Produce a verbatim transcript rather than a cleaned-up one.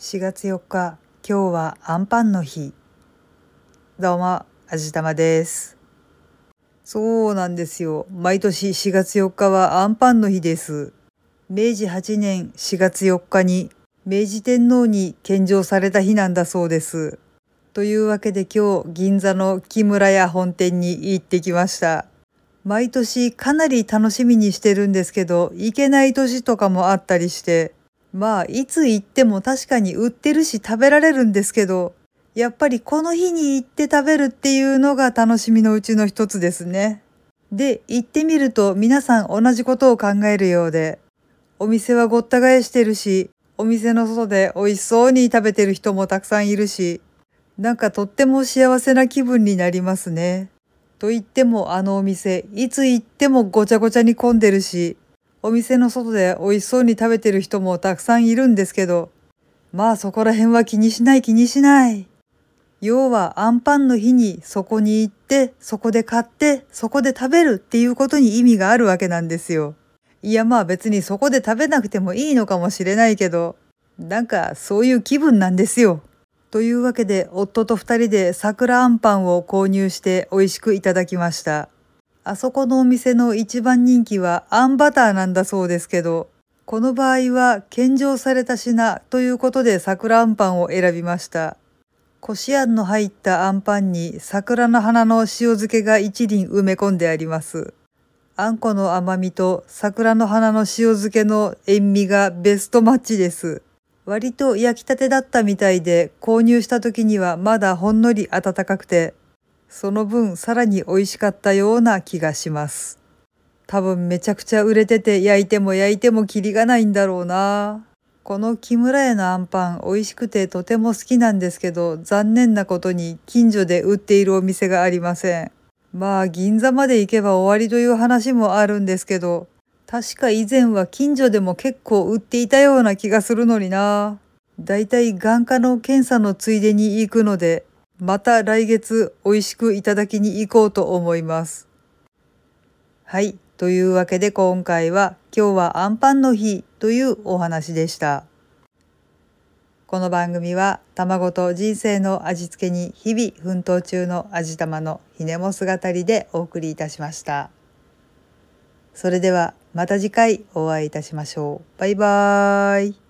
しがつよっか、今日はアンパンの日。どうも、あじたまです。そうなんですよ。毎年しがつよっかはアンパンの日です。めいじはちねんしがつよっかに明治天皇に献上された日なんだそうです。というわけで今日銀座の木村屋本店に行ってきました。毎年かなり楽しみにしてるんですけど、行けない年とかもあったりして、まあいつ行っても確かに売ってるし食べられるんですけど、やっぱりこの日に行って食べるっていうのが楽しみのうちの一つですね。で、行ってみると皆さん同じことを考えるようで、お店はごった返してるし、お店の外で美味しそうに食べてる人もたくさんいるし、なんかとっても幸せな気分になりますね。と言ってもあのお店、いつ行ってもごちゃごちゃに混んでるし、お店の外で美味しそうに食べてる人もたくさんいるんですけど、まあそこら辺は気にしない気にしない。要はアンパンの日にそこに行って、そこで買って、そこで食べるっていうことに意味があるわけなんですよ。いやまあ別にそこで食べなくてもいいのかもしれないけど、なんかそういう気分なんですよ。というわけで夫と二人で桜あんパンを購入して美味しくいただきました。あそこのお店の一番人気はあんバターなんだそうですけど、この場合は献上された品ということで桜あんパンを選びました。こしあんの入ったあんパンに桜の花の塩漬けが一輪埋め込んであります。あんこの甘みと桜の花の塩漬けの塩味がベストマッチです。割と焼きたてだったみたいで購入した時にはまだほんのり温かくて、その分さらに美味しかったような気がします。多分めちゃくちゃ売れてて焼いても焼いてもキリがないんだろうな。この木村屋のあんパン美味しくてとても好きなんですけど、残念なことに近所で売っているお店がありません。まあ銀座まで行けば終わりという話もあるんですけど、確か以前は近所でも結構売っていたような気がするのにな。だいたい眼科の検査のついでに行くので、また来月美味しくいただきに行こうと思います。はい。というわけで今回は今日はアンパンの日というお話でした。この番組は卵と人生の味付けに日々奮闘中の味玉のひねも姿りでお送りいたしました。それではまた次回お会いいたしましょう。バイバーイ。